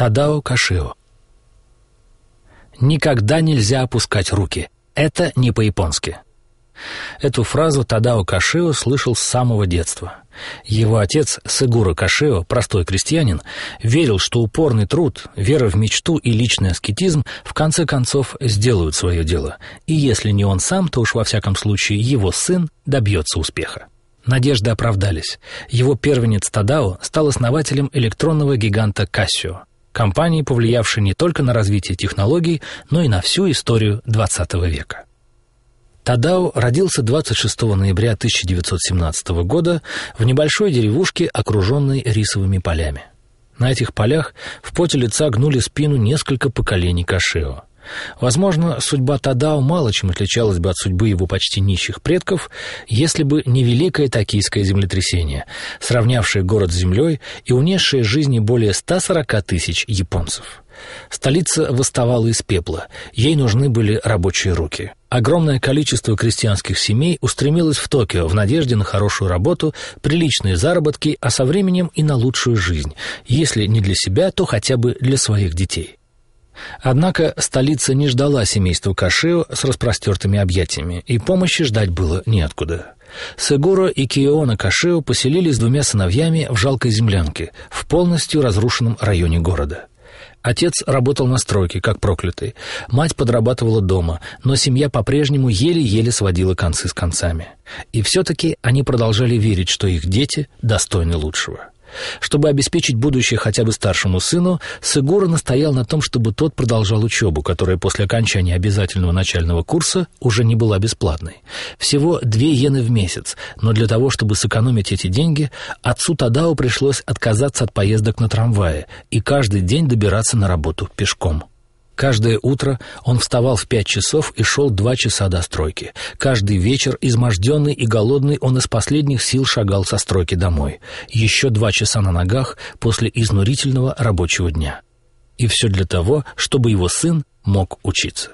Тадао Кашио. Никогда нельзя опускать руки. Это не по-японски. Эту фразу Тадао Кашио слышал с самого детства. Его отец Сигуро Кашио, простой крестьянин, верил, что упорный труд, вера в мечту и личный аскетизм в конце концов сделают свое дело. И если не он сам, то уж во всяком случае его сын добьется успеха. Надежды оправдались. Его первенец Тадао стал основателем электронного гиганта Casio, компании, повлиявшей не только на развитие технологий, но и на всю историю XX века. Тадао родился 26 ноября 1917 года в небольшой деревушке, окруженной рисовыми полями. На этих полях в поте лица гнули спину несколько поколений Кашио. Возможно, судьба Тадао мало чем отличалась бы от судьбы его почти нищих предков, если бы не великое токийское землетрясение, сравнявшее город с землей и унесшее жизни более 140 тысяч японцев. Столица восставала из пепла, ей нужны были рабочие руки. Огромное количество крестьянских семей устремилось в Токио в надежде на хорошую работу, приличные заработки, а со временем и на лучшую жизнь, если не для себя, то хотя бы для своих детей. Однако столица не ждала семейства Кашио с распростертыми объятиями, и помощи ждать было неоткуда. Сигуро и Киоона Кашио поселились с двумя сыновьями в жалкой землянке в полностью разрушенном районе города. Отец работал на стройке, как проклятый. Мать подрабатывала дома, но семья по-прежнему еле-еле сводила концы с концами. И все-таки они продолжали верить, что их дети достойны лучшего. Чтобы обеспечить будущее хотя бы старшему сыну, Сигуро настоял на том, чтобы тот продолжал учебу, которая после окончания обязательного начального курса уже не была бесплатной. Всего 2 йены в месяц, но для того, чтобы сэкономить эти деньги, отцу Тадао пришлось отказаться от поездок на трамвае и каждый день добираться на работу пешком. Каждое утро он вставал в 5 часов и шел 2 часа до стройки. Каждый вечер, изможденный и голодный, он из последних сил шагал со стройки домой. Еще 2 часа на ногах после изнурительного рабочего дня. И все для того, чтобы его сын мог учиться.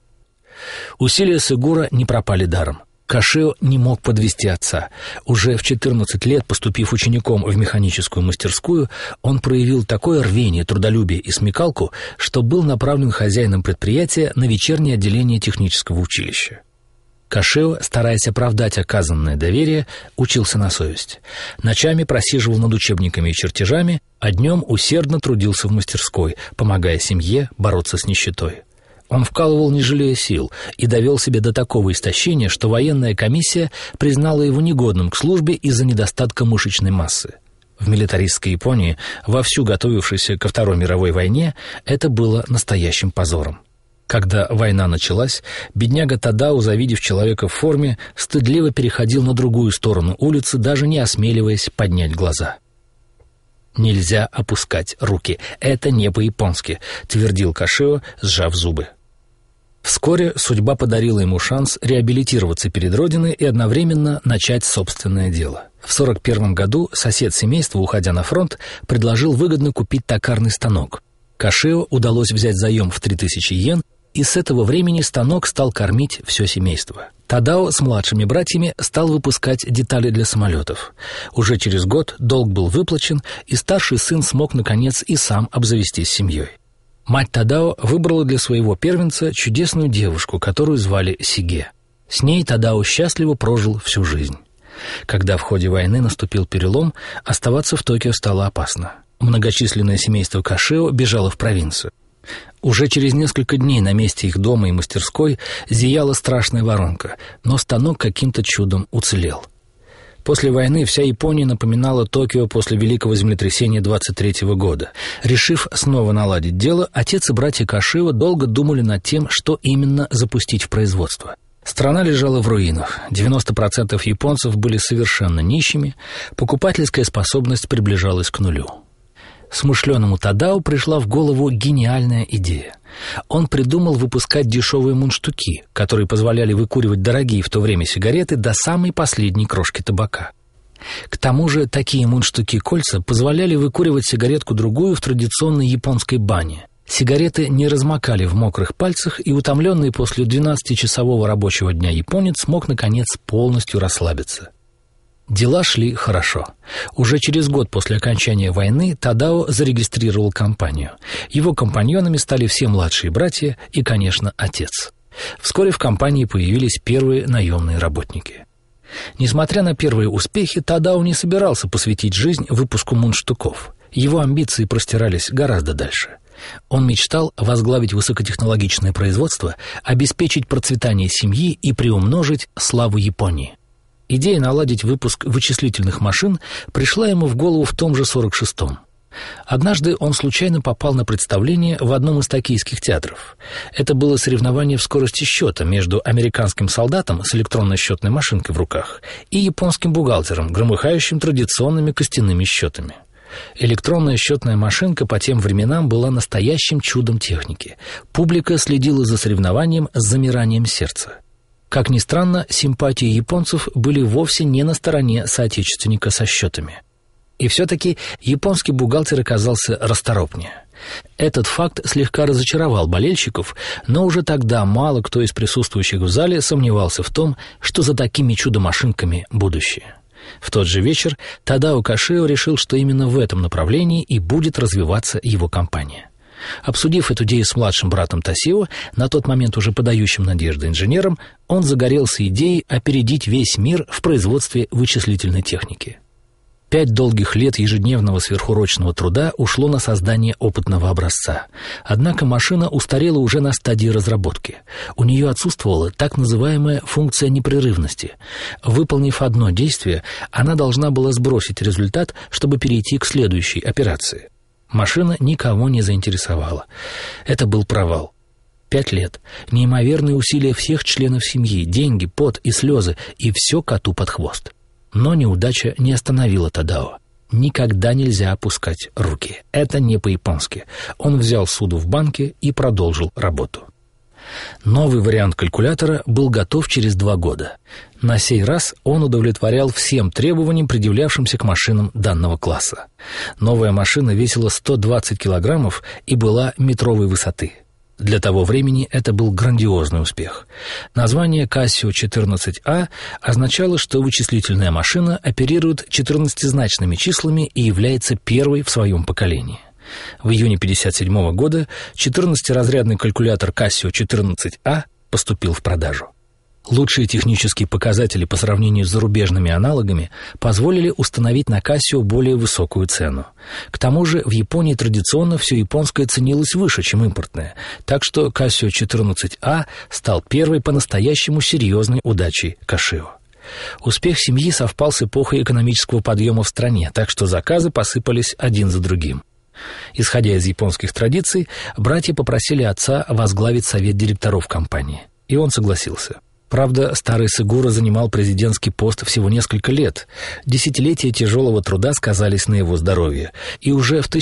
Усилия Сигуро не пропали даром. Кашио не мог подвести отца. Уже в 14 лет, поступив учеником в механическую мастерскую, он проявил такое рвение, трудолюбие и смекалку, что был направлен хозяином предприятия на вечернее отделение технического училища. Кашио, стараясь оправдать оказанное доверие, учился на совесть. Ночами просиживал над учебниками и чертежами, а днем усердно трудился в мастерской, помогая семье бороться с нищетой. Он вкалывал, не жалея сил, и довел себя до такого истощения, что военная комиссия признала его негодным к службе из-за недостатка мышечной массы. В милитаристской Японии, вовсю готовившейся ко Второй мировой войне, это было настоящим позором. Когда война началась, бедняга Тадао, завидев человека в форме, стыдливо переходил на другую сторону улицы, даже не осмеливаясь поднять глаза. «Нельзя опускать руки. Это не по-японски», — твердил Кашио, сжав зубы. Вскоре судьба подарила ему шанс реабилитироваться перед Родиной и одновременно начать собственное дело. В 1941 году сосед семейства, уходя на фронт, предложил выгодно купить токарный станок. Кашио удалось взять заем в 3000 йен, и с этого времени станок стал кормить все семейство. Тадао с младшими братьями стал выпускать детали для самолетов. Уже через год долг был выплачен, и старший сын смог, наконец, и сам обзавестись семьей. Мать Тадао выбрала для своего первенца чудесную девушку, которую звали Сиге. С ней Тадао счастливо прожил всю жизнь. Когда в ходе войны наступил перелом, оставаться в Токио стало опасно. Многочисленное семейство Кашио бежало в провинцию. Уже через несколько дней на месте их дома и мастерской зияла страшная воронка, но станок каким-то чудом уцелел. После войны вся Япония напоминала Токио после Великого землетрясения 23 года. Решив снова наладить дело, отец и братья Кашио долго думали над тем, что именно запустить в производство. Страна лежала в руинах, 90% японцев были совершенно нищими, покупательская способность приближалась к нулю. Смышленому Тадао пришла в голову гениальная идея. Он придумал выпускать дешевые мундштуки, которые позволяли выкуривать дорогие в то время сигареты до самой последней крошки табака. К тому же такие мундштуки-кольца позволяли выкуривать сигаретку-другую в традиционной японской бане. Сигареты не размокали в мокрых пальцах, и утомленный после 12-часового рабочего дня японец мог, наконец, полностью расслабиться. Дела шли хорошо. Уже через год после окончания войны Тадао зарегистрировал компанию. Его компаньонами стали все младшие братья и, конечно, отец. Вскоре в компании появились первые наемные работники. Несмотря на первые успехи, Тадао не собирался посвятить жизнь выпуску мундштуков. Его амбиции простирались гораздо дальше. Он мечтал возглавить высокотехнологичное производство, обеспечить процветание семьи и приумножить славу Японии. Идея наладить выпуск вычислительных машин пришла ему в голову в том же 46-м. Однажды он случайно попал на представление в одном из токийских театров. Это было соревнование в скорости счета между американским солдатом с электронной счетной машинкой в руках и японским бухгалтером, громыхающим традиционными костяными счетами. Электронная счетная машинка по тем временам была настоящим чудом техники. Публика следила за соревнованием с замиранием сердца. Как ни странно, симпатии японцев были вовсе не на стороне соотечественника со счетами. И все-таки японский бухгалтер оказался расторопнее. Этот факт слегка разочаровал болельщиков, но уже тогда мало кто из присутствующих в зале сомневался в том, что за такими чудо-машинками будущее. В тот же вечер Тадао Кашио решил, что именно в этом направлении и будет развиваться его компания. Обсудив эту идею с младшим братом Тасио, на тот момент уже подающим надежды инженером, он загорелся идеей опередить весь мир в производстве вычислительной техники. 5 долгих лет ежедневного сверхурочного труда ушло на создание опытного образца. Однако машина устарела уже на стадии разработки. У нее отсутствовала так называемая функция непрерывности. Выполнив одно действие, она должна была сбросить результат, чтобы перейти к следующей операции. Машина никого не заинтересовала. Это был провал. 5 лет. Неимоверные усилия всех членов семьи, деньги, пот и слезы, и все коту под хвост. Но неудача не остановила Тадао. Никогда нельзя опускать руки. Это не по-японски. Он взял суду в банке и продолжил работу. Новый вариант калькулятора был готов через 2 года. На сей раз он удовлетворял всем требованиям, предъявлявшимся к машинам данного класса. Новая машина весила 120 килограммов и была метровой высоты. Для того времени это был грандиозный успех. Название Casio 14A означало, что вычислительная машина оперирует 14-значными числами и является первой в своем поколении. В июне 1957 года 14-разрядный калькулятор Casio 14A поступил в продажу. Лучшие технические показатели по сравнению с зарубежными аналогами позволили установить на Casio более высокую цену. К тому же в Японии традиционно все японское ценилось выше, чем импортное, так что Casio 14A стал первой по-настоящему серьезной удачей Casio. Успех семьи совпал с эпохой экономического подъема в стране, так что заказы посыпались один за другим. Исходя из японских традиций, братья попросили отца возглавить совет директоров компании, и он согласился. Правда, старый Сигура занимал президентский пост всего несколько лет. Десятилетия тяжелого труда сказались на его здоровье, и уже в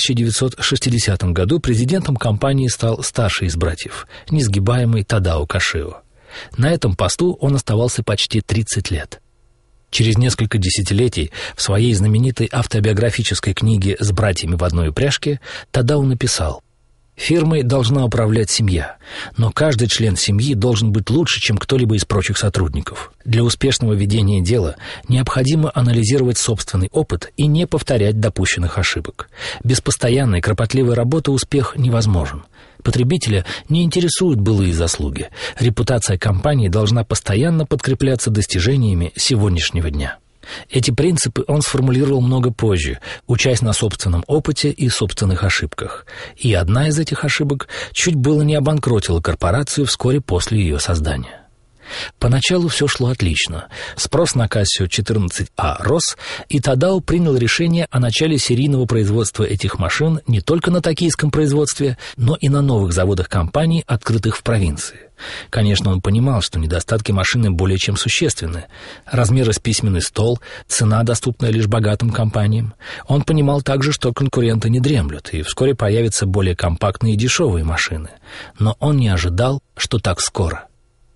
1960 году президентом компании стал старший из братьев, несгибаемый Тадао Кашио. На этом посту он оставался почти 30 лет. Через несколько десятилетий в своей знаменитой автобиографической книге «С братьями в одной упряжке» Тадао написал: «Фирмой должна управлять семья, но каждый член семьи должен быть лучше, чем кто-либо из прочих сотрудников. Для успешного ведения дела необходимо анализировать собственный опыт и не повторять допущенных ошибок. Без постоянной кропотливой работы успех невозможен. Потребителя не интересуют былые заслуги. Репутация компании должна постоянно подкрепляться достижениями сегодняшнего дня». Эти принципы он сформулировал много позже, учась на собственном опыте и собственных ошибках. И одна из этих ошибок чуть было не обанкротила корпорацию вскоре после ее создания. Поначалу все шло отлично. Спрос на Casio 14A рос, и Тадао принял решение о начале серийного производства этих машин не только на токийском производстве, но и на новых заводах компаний, открытых в провинции. Конечно, он понимал, что недостатки машины более чем существенны. Размеры с письменный стол, цена, доступная лишь богатым компаниям. Он понимал также, что конкуренты не дремлют, и вскоре появятся более компактные и дешевые машины. Но он не ожидал, что так скоро.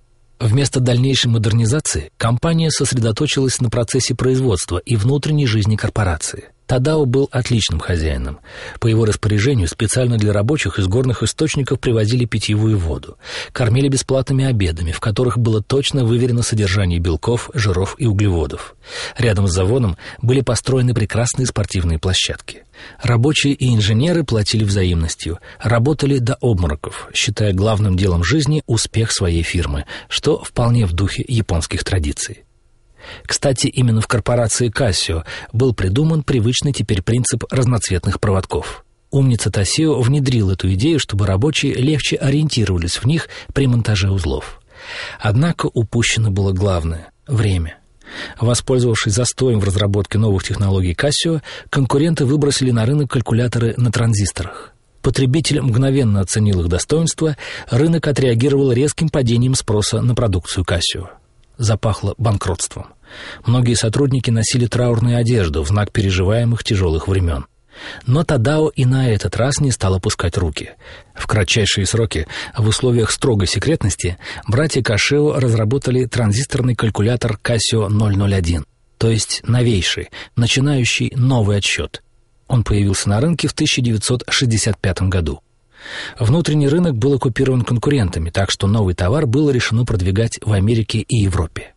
Вместо дальнейшей модернизации компания сосредоточилась на процессе производства и внутренней жизни корпорации. Тадао был отличным хозяином. По его распоряжению специально для рабочих из горных источников привозили питьевую воду, кормили бесплатными обедами, в которых было точно выверено содержание белков, жиров и углеводов. Рядом с заводом были построены прекрасные спортивные площадки. Рабочие и инженеры платили взаимностью, работали до обмороков, считая главным делом жизни успех своей фирмы, что вполне в духе японских традиций. Кстати, именно в корпорации Casio был придуман привычный теперь принцип разноцветных проводков. Умница Тосио внедрил эту идею, чтобы рабочие легче ориентировались в них при монтаже узлов. Однако упущено было главное – время. Воспользовавшись застоем в разработке новых технологий Casio, конкуренты выбросили на рынок калькуляторы на транзисторах. Потребитель мгновенно оценил их достоинство, рынок отреагировал резким падением спроса на продукцию Casio. Запахло банкротством. Многие сотрудники носили траурную одежду в знак переживаемых тяжелых времен. Но Тадао и на этот раз не стал опускать руки. В кратчайшие сроки, в условиях строгой секретности, братья Кашио разработали транзисторный калькулятор Casio 001, то есть новейший, начинающий новый отсчет. Он появился на рынке в 1965 году. Внутренний рынок был оккупирован конкурентами, так что новый товар было решено продвигать в Америке и Европе.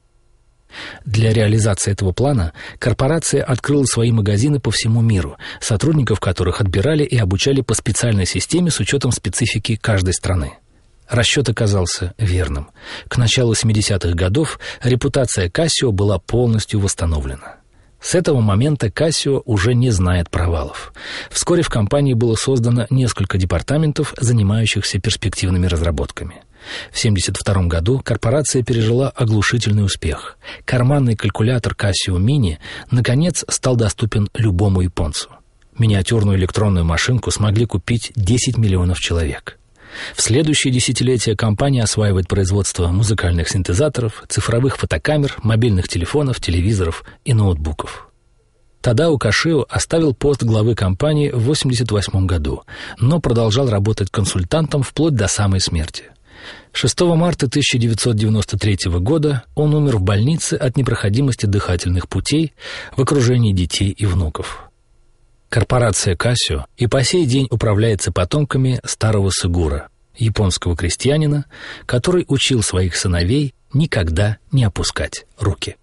Для реализации этого плана корпорация открыла свои магазины по всему миру, сотрудников которых отбирали и обучали по специальной системе с учетом специфики каждой страны. Расчет оказался верным. К началу 70-х годов репутация Casio была полностью восстановлена. С этого момента Casio уже не знает провалов. Вскоре в компании было создано несколько департаментов, занимающихся перспективными разработками. В 1972 году корпорация пережила оглушительный успех. Карманный калькулятор Casio Mini наконец стал доступен любому японцу. Миниатюрную электронную машинку смогли купить 10 миллионов человек. В следующие десятилетия компания осваивает производство музыкальных синтезаторов, цифровых фотокамер, мобильных телефонов, телевизоров и ноутбуков. Тадао Кашио оставил пост главы компании в 1988 году, но продолжал работать консультантом вплоть до самой смерти. 6 марта 1993 года он умер в больнице от непроходимости дыхательных путей в окружении детей и внуков. Корпорация Casio и по сей день управляется потомками старого Сигура, японского крестьянина, который учил своих сыновей никогда не опускать руки.